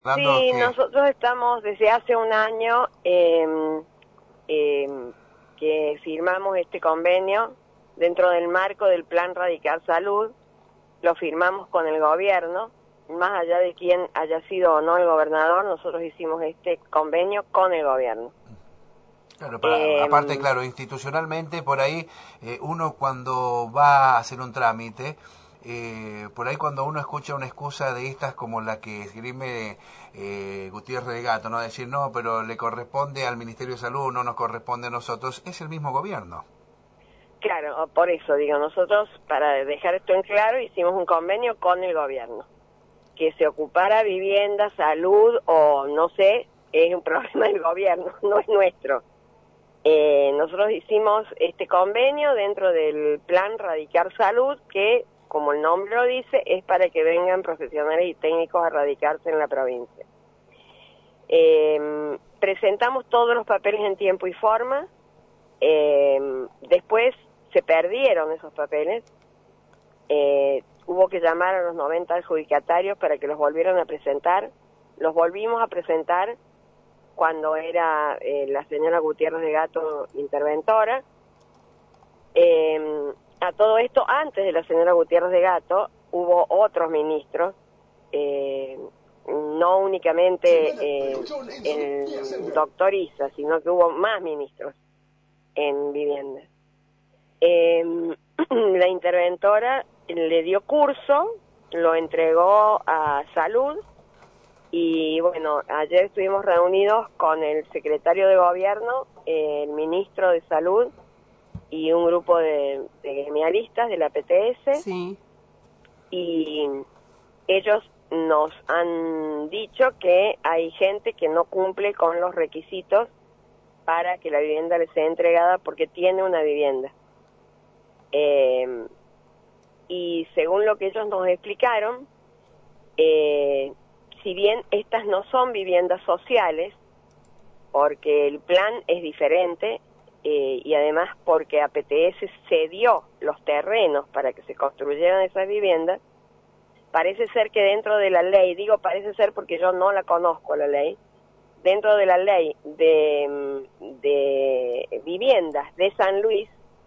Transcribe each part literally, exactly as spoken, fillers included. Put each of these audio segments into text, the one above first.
Sí, que... nosotros estamos desde hace un año eh, eh, que firmamos este convenio dentro del marco del Plan Radical Salud. Lo firmamos con el gobierno, más allá de quién haya sido o no el gobernador, nosotros hicimos este convenio con el gobierno. Claro, para, Eh, aparte, claro, institucionalmente, por ahí, eh, uno cuando va a hacer un trámite, eh, por ahí cuando uno escucha una excusa de estas como la que esgrime eh, Gutiérrez de Gato, ¿no? Decir, no, pero le corresponde al Ministerio de Salud, no nos corresponde a nosotros, es el mismo gobierno. Claro, por eso digo, nosotros, para dejar esto en claro, hicimos un convenio con el gobierno. Que se ocupara vivienda, salud o no sé, es un problema del gobierno, no es nuestro. Eh, nosotros hicimos este convenio dentro del Plan Radicar Salud, que, como el nombre lo dice, es para que vengan profesionales y técnicos a radicarse en la provincia. Eh, presentamos todos los papeles en tiempo y forma, eh, después se perdieron esos papeles, eh, hubo que llamar a los noventa adjudicatarios para que los volvieran a presentar, los volvimos a presentar cuando era eh, la señora Gutiérrez de Gato interventora. Eh, a todo esto, antes de la señora Gutiérrez de Gato, hubo otros ministros, eh, no únicamente eh, el doctor Issa, sino que hubo más ministros en vivienda. Eh, la interventora le dio curso, lo entregó a salud y bueno, ayer estuvimos reunidos con el secretario de gobierno, el ministro de salud y un grupo de, de gremialistas de la P T S. Sí. Y ellos nos han dicho que hay gente que no cumple con los requisitos para que la vivienda les sea entregada porque tiene una vivienda. Eh, y según lo que ellos nos explicaron, eh, si bien estas no son viviendas sociales, porque el plan es diferente, eh, y además porque A P T S cedió los terrenos para que se construyeran esas viviendas, parece ser que dentro de la ley, digo parece ser porque yo no la conozco la ley, dentro de la ley de, de viviendas de San Luis,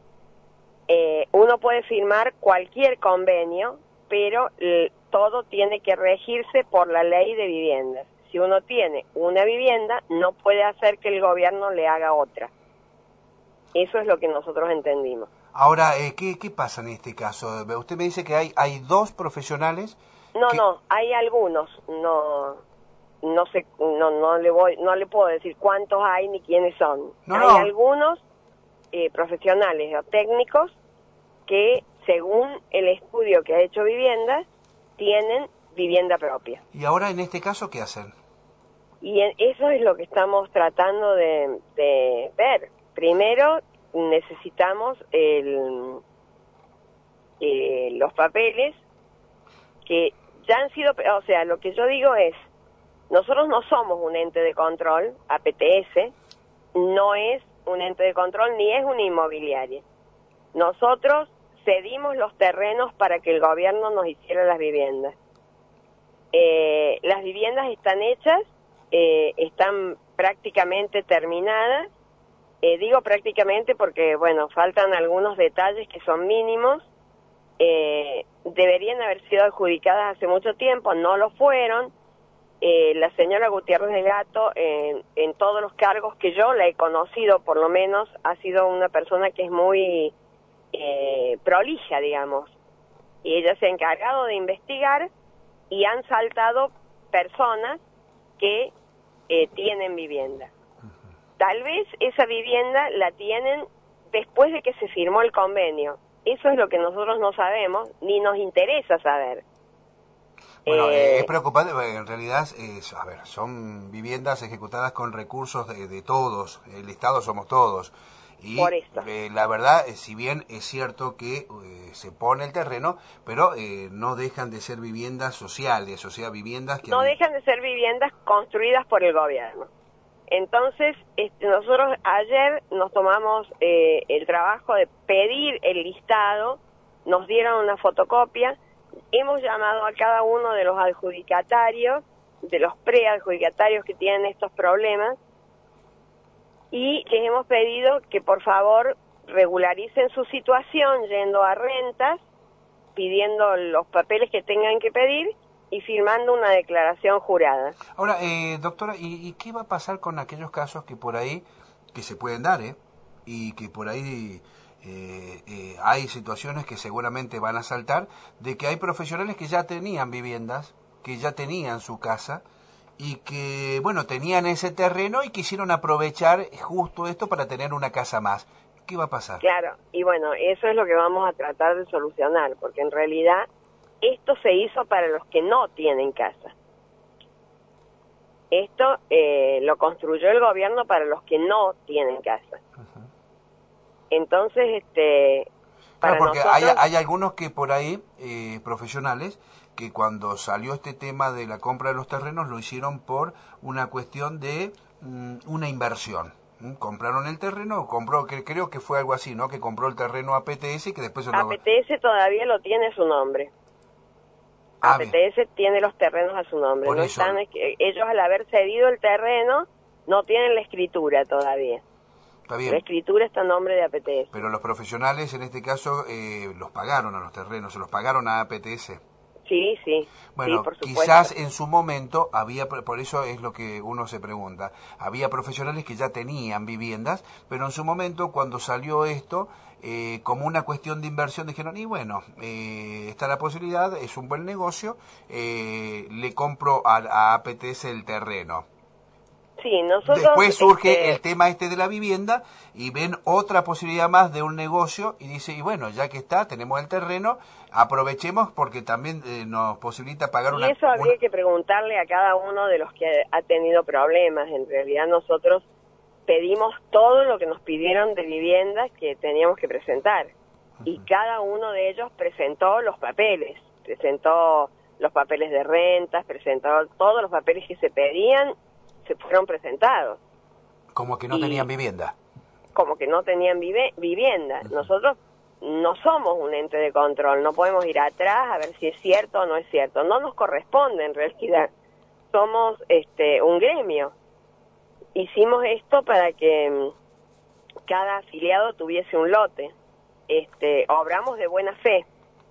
eh, uno puede firmar cualquier convenio, pero eh, todo tiene que regirse por la ley de viviendas. Si uno tiene una vivienda, no puede hacer que el gobierno le haga otra. Eso es lo que nosotros entendimos. Ahora, eh, ¿qué, ¿qué pasa en este caso? Usted me dice que hay, hay dos profesionales... No, que... no, hay algunos, no... No sé, no, no le voy, no le puedo decir cuántos hay ni quiénes son. No, hay no. algunos eh, profesionales o técnicos que, según el estudio que ha hecho Vivienda, tienen vivienda propia. ¿Y ahora en este caso qué hacen? Y en, eso es lo que estamos tratando de, de ver. Primero necesitamos el, eh, los papeles que ya han sido, o sea, lo que yo digo es, nosotros no somos un ente de control, A P T S no es un ente de control ni es una inmobiliaria. Nosotros cedimos los terrenos para que el gobierno nos hiciera las viviendas. Eh, las viviendas están hechas, eh, están prácticamente terminadas. Eh, digo prácticamente porque, bueno, faltan algunos detalles que son mínimos. Eh, deberían haber sido adjudicadas hace mucho tiempo, no lo fueron. Eh, la señora Gutiérrez de Gato, eh, en todos los cargos que yo la he conocido, por lo menos, ha sido una persona que es muy eh, prolija, digamos. Y ella se ha encargado de investigar y han saltado personas que eh, tienen vivienda. Tal vez esa vivienda la tienen después de que se firmó el convenio. Eso es lo que nosotros no sabemos, ni nos interesa saber. Bueno, eh, es preocupante, en realidad, es, a ver, son viviendas ejecutadas con recursos de, de todos, el Estado somos todos. Y por eso. Eh, la verdad, eh, si bien es cierto que eh, se pone el terreno, pero eh, no dejan de ser viviendas sociales, o sea, viviendas que... No dejan de ser viviendas construidas por el gobierno. Entonces, este, nosotros ayer nos tomamos eh, el trabajo de pedir el listado, nos dieron una fotocopia, hemos llamado a cada uno de los adjudicatarios, de los preadjudicatarios que tienen estos problemas, y les hemos pedido que por favor regularicen su situación yendo a rentas, pidiendo los papeles que tengan que pedir y firmando una declaración jurada. Ahora, eh, doctora, ¿y, ¿y qué va a pasar con aquellos casos que por ahí, que se pueden dar, eh, y que por ahí eh, eh, hay situaciones que seguramente van a saltar, de que hay profesionales que ya tenían viviendas, que ya tenían su casa, y que, bueno, tenían ese terreno y quisieron aprovechar justo esto para tener una casa más? ¿Qué va a pasar? Claro, y bueno, eso es lo que vamos a tratar de solucionar, porque en realidad esto se hizo para los que no tienen casa. Esto eh, lo construyó el gobierno para los que no tienen casa. Uh-huh. Entonces, este, para claro, porque nosotros... hay, hay algunos que por ahí, eh, profesionales, que cuando salió este tema de la compra de los terrenos lo hicieron por una cuestión de um, una inversión. Compraron el terreno, compró, que creo que fue algo así, ¿no? Que compró el terreno A P T S y que después... A P T S todavía lo tiene a su nombre. Ah, A P T S bien. Tiene los terrenos a su nombre. No están, ellos al haber cedido el terreno no tienen la escritura todavía. Está bien. La escritura está a nombre de A P T S. Pero los profesionales en este caso eh, los pagaron a los terrenos, se los pagaron a A P T S. Sí, sí. Bueno, sí, por supuesto. Quizás en su momento había, por eso es lo que uno se pregunta, había profesionales que ya tenían viviendas, pero en su momento cuando salió esto, eh, como una cuestión de inversión, dijeron, y bueno, eh, está la posibilidad, es un buen negocio, eh, le compro a, a A P T S el terreno. Sí, nosotros, Después surge este... el tema este de la vivienda y ven otra posibilidad más de un negocio y dice, y bueno, ya que está, tenemos el terreno, aprovechemos porque también eh, nos posibilita pagar y una... Y eso habría una... que preguntarle a cada uno de los que ha tenido problemas. En realidad nosotros pedimos todo lo que nos pidieron de viviendas que teníamos que presentar. Uh-huh. Y cada uno de ellos presentó los papeles, presentó los papeles de rentas, presentó todos los papeles que se pedían, se fueron presentados. Como que no y tenían vivienda. Como que no tenían vive, vivienda. Uh-huh. Nosotros no somos un ente de control, no podemos ir atrás a ver si es cierto o no es cierto. No nos corresponde en realidad. Somos este un gremio. Hicimos esto para que cada afiliado tuviese un lote. Este, obramos de buena fe.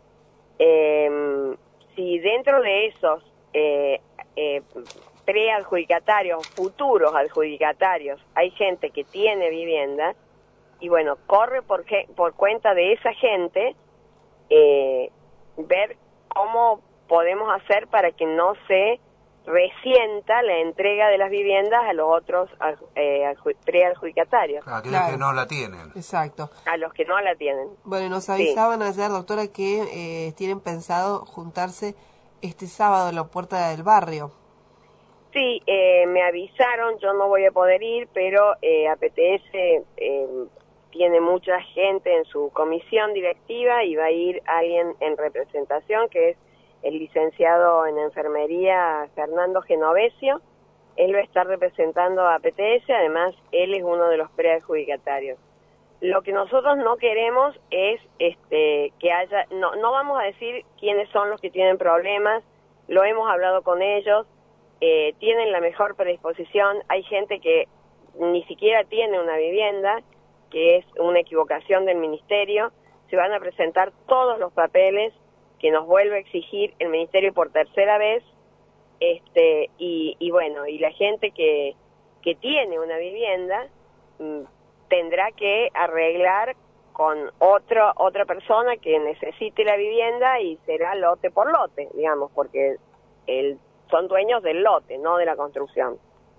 Eh, si dentro de esos eh, eh, preadjudicatarios, futuros adjudicatarios, hay gente que tiene vivienda, y bueno, corre por, por cuenta de esa gente eh, ver cómo podemos hacer para que no se resienta la entrega de las viviendas a los otros eh, preadjudicatarios. A aquellos claro. que no la tienen. Exacto. A los que no la tienen. Bueno, nos avisaban sí. ayer, doctora, que eh, tienen pensado juntarse este sábado en la puerta del barrio. Sí, eh, me avisaron, yo no voy a poder ir, pero eh, A P T S eh, tiene mucha gente en su comisión directiva y va a ir alguien en representación, que es el licenciado en enfermería Fernando Genovesio. Él va a estar representando a A P T S, además él es uno de los preadjudicatarios. Lo que nosotros no queremos es este que haya, no, no vamos a decir quiénes son los que tienen problemas, lo hemos hablado con ellos. Eh, tienen la mejor predisposición, hay gente que ni siquiera tiene una vivienda, que es una equivocación del ministerio, se van a presentar todos los papeles que nos vuelve a exigir el ministerio por tercera vez, este y, y bueno, y la gente que, que tiene una vivienda m, tendrá que arreglar con otro, otra persona que necesite la vivienda y será lote por lote, digamos, porque el son dueños del lote, no de la construcción.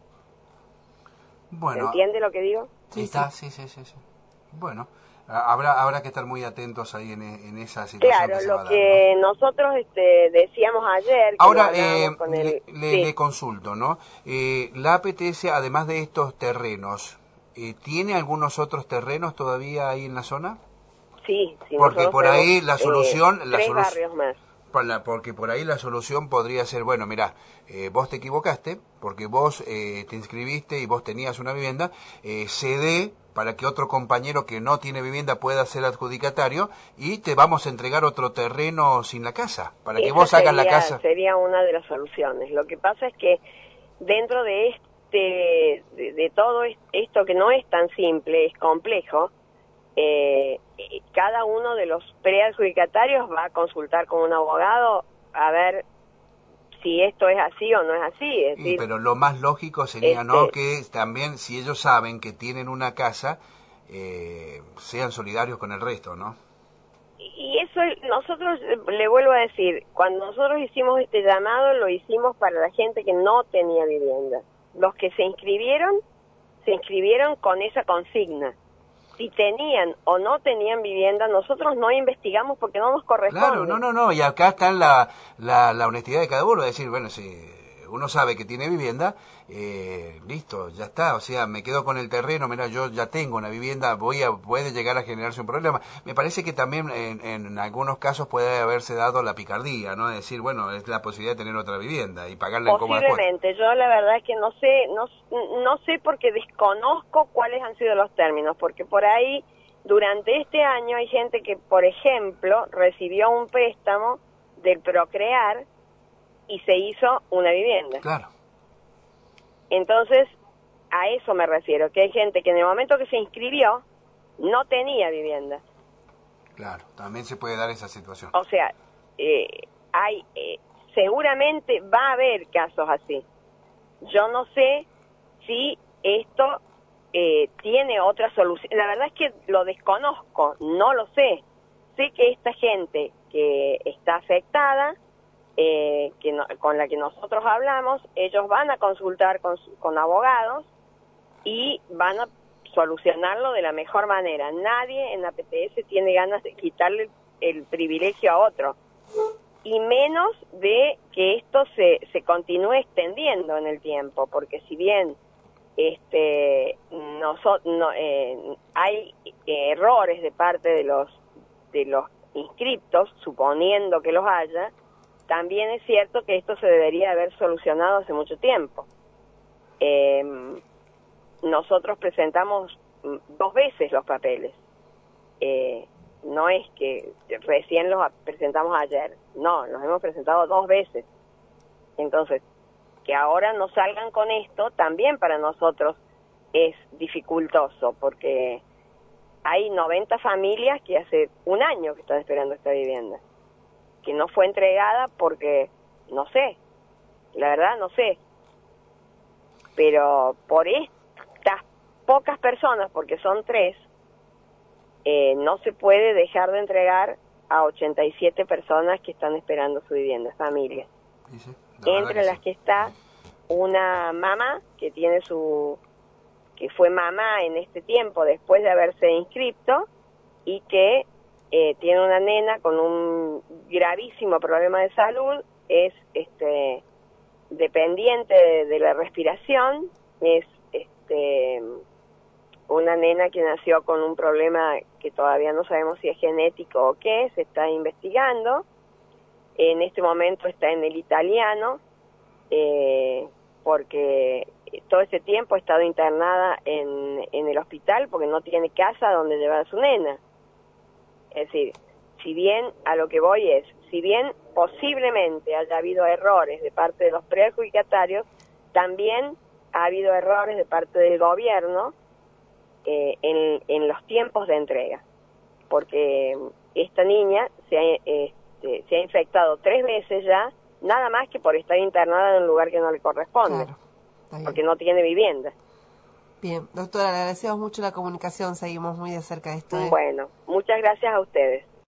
Bueno, ¿entiende lo que digo? Sí, está, sí, sí, sí, sí. Bueno, habrá habrá que estar muy atentos ahí en, en esa situación. Claro, que lo se va que dando. nosotros este, decíamos ayer... Que Ahora, eh, con el... le, le, sí. le consulto, ¿no? Eh, la A P T S, además de estos terrenos, eh, ¿tiene algunos otros terrenos todavía ahí en la zona? Sí, sí. Porque por ahí la solución... Eh, la tres solu barrios más. para, porque por ahí la solución podría ser, bueno, mira, eh, vos te equivocaste, porque vos eh, te inscribiste y vos tenías una vivienda, eh, cede para que otro compañero que no tiene vivienda pueda ser adjudicatario y te vamos a entregar otro terreno sin la casa, para que Esa vos hagas sería, la casa. Sería una de las soluciones. Lo que pasa es que dentro de este, de, de todo esto que no es tan simple, es complejo, eh, cada uno de los preadjudicatarios va a consultar con un abogado a ver si esto es así o no es así. Es Sí, decir, pero lo más lógico sería, este, ¿no?, que también, si ellos saben que tienen una casa, eh, sean solidarios con el resto, ¿no? Y eso nosotros, le vuelvo a decir, cuando nosotros hicimos este llamado, lo hicimos para la gente que no tenía vivienda. Los que se inscribieron, se inscribieron con esa consigna. Si tenían o no tenían vivienda, nosotros no investigamos porque no nos corresponde. Claro, no, no, no, y acá está la, la, la honestidad de cada uno, es decir, bueno, si uno sabe que tiene vivienda, eh, listo, ya está, o sea, me quedo con el terreno, mira, yo ya tengo una vivienda, voy a, puede llegar a generarse un problema. Me parece que también en, en algunos casos puede haberse dado la picardía, ¿no? Es decir, bueno, es la posibilidad de tener otra vivienda y pagarla en cómoda cuota. Posiblemente, yo la verdad es que no sé, no, no sé porque desconozco cuáles han sido los términos, porque por ahí, durante este año hay gente que, por ejemplo, recibió un préstamo del Procrear y se hizo una vivienda. Claro. Entonces, a eso me refiero, que hay gente que en el momento que se inscribió no tenía vivienda. Claro, también se puede dar esa situación. O sea, eh, hay eh, seguramente va a haber casos así. Yo no sé si esto eh, tiene otra solución. La verdad es que lo desconozco, no lo sé. Sé que esta gente que está afectada, eh, que no, con la que nosotros hablamos, ellos van a consultar con, con abogados y van a solucionarlo de la mejor manera. Nadie en la P T S tiene ganas de quitarle el, el privilegio a otro, y menos de que esto se, se continúe extendiendo en el tiempo, porque si bien este noso, no, eh, hay errores de parte de los de los inscriptos, suponiendo que los haya, también es cierto que esto se debería haber solucionado hace mucho tiempo. Eh, nosotros presentamos dos veces los papeles. Eh, no es que recién los presentamos ayer, no, los hemos presentado dos veces. Entonces, que ahora no salgan con esto, también para nosotros es dificultoso, porque hay noventa familias que hace un año que están esperando esta vivienda, que no fue entregada porque, no sé, la verdad no sé, pero por estas pocas personas, porque son tres, eh, no se puede dejar de entregar a ochenta y siete personas que están esperando su vivienda, familias. Sí, sí, Entre que las sí. que está una mamá que tiene su, que fue mamá en este tiempo después de haberse inscrito y que eh, tiene una nena con un gravísimo problema de salud, es este dependiente de, de la respiración, es este una nena que nació con un problema que todavía no sabemos si es genético o qué, se está investigando. En este momento está en el italiano, eh, porque todo ese tiempo ha estado internada en, en el hospital porque no tiene casa donde llevar a su nena. Es decir, si bien, a lo que voy es, si bien posiblemente haya habido errores de parte de los preadjudicatarios, también ha habido errores de parte del gobierno eh, en, en los tiempos de entrega, porque esta niña se ha, este, se ha infectado tres veces ya, nada más que por estar internada en un lugar que no le corresponde, Claro, está bien. porque no tiene vivienda. Bien, doctora, le agradecemos mucho la comunicación, seguimos muy de cerca de esto. ¿eh? Bueno, muchas gracias a ustedes.